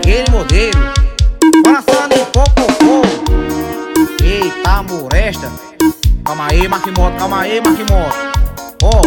daquele modelo. Coração em popopô. Eita, moresta. Calma aí, Marquimoto, calma aí, Marquimoto. Ó,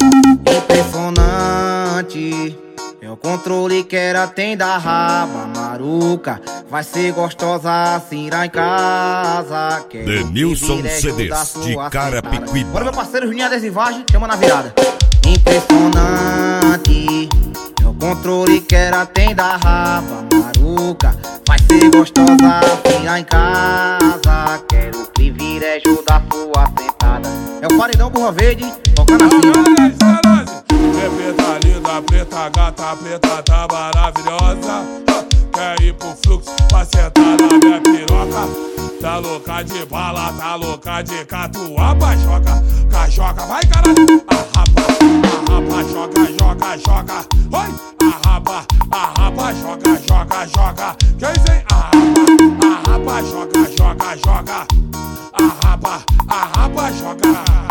impressionante. É o controle que ela tem da raba maruca. Vai ser gostosa assim lá em casa. Denilson CDs de Carapicuíba. Bora, meu parceiro Juninho Adesivagem, chama na virada. Impressionante. É o controle que ela tem da raba maruca. Vai ser gostosa assim lá em casa. Quero o privilégio da sua sentada. É o paredão Burra Verde, tocando assim, ó. É preta linda, preta gata, preta tá maravilhosa. Quer ir pro fluxo pra sentar na minha piroca. Tá louca de bala, tá louca de catuaba. Joga, cajoca, vai caralho. Arrapa, joga, joga, joga. Oi, arrapa, joga, joga, joga. Quem vem? Arrapa, joga, joga, joga. Arrapa, joga.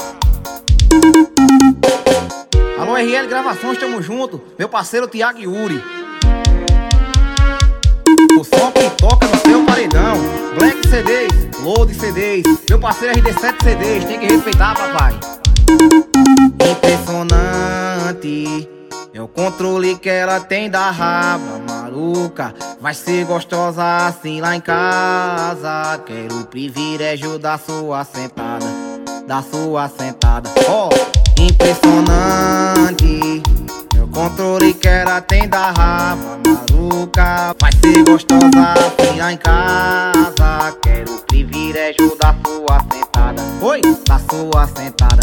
Alô, RL Gravações, tamo junto. Meu parceiro Thiago Yuri. O som que toca no seu paredão. Black CDs, Load CDs. Meu parceiro RD7 CDs, tem que respeitar, papai. Impressionante. É o controle que ela tem da raba maruca. Vai ser gostosa assim lá em casa. Quero o privilégio da sua sentada. Da sua sentada. Ó, impressionante. É o controle que ela tem da raba maruca. Vai ser gostosa assim lá em casa. Quero o privilégio da sua sentada. Oi, da sua sentada.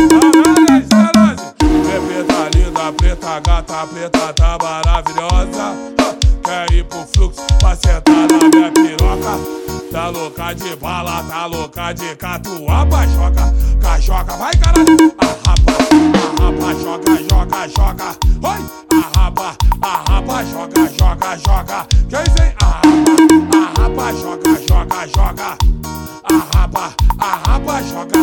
É preta linda, preta gata, preta tá maravilhosa. Quer ir pro fluxo pra sentar na minha piroca. Tá louca de bala, tá louca de catuaba. Joga, cajoca, vai caralho. Arrapa, joga, joga, joga. Oi, arrapa, joga, joga, joga. Quem vem? Arrapa, joga, joga, joga. Arrapa, joga.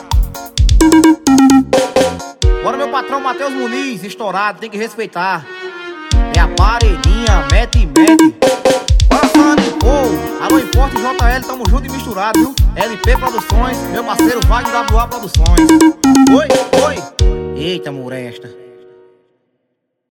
Bora, meu patrão Matheus Muniz, estourado, tem que respeitar. É a paredinha, mete. Bora, Sandy, pô. Alô, Importe JL, tamo junto e misturado, viu? LP Produções, meu parceiro Wagner WA Produções. Oi. Eita, moresta.